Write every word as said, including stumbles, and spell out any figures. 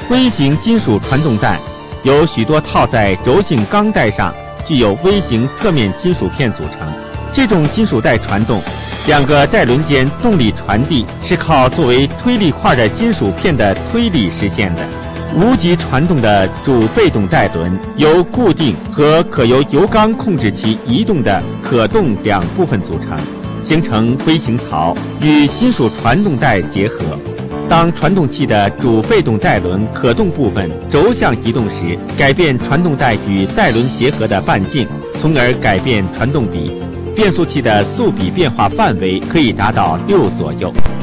微型金属传动带由许多套在轴性钢带上具有微型侧面金属片组成。这种金属带传动，两个带轮间动力传递是靠作为推力块的金属片的推力实现的。无极传动的主被动带轮由固定和可由油缸控制其移动的可动两部分组成，形成飞行槽，与金属传动带结合。当传动器的主被动带轮可动部分轴向移动时，改变传动带与带轮结合的半径，从而改变传动比。变速器的速比变化范围可以达到六左右。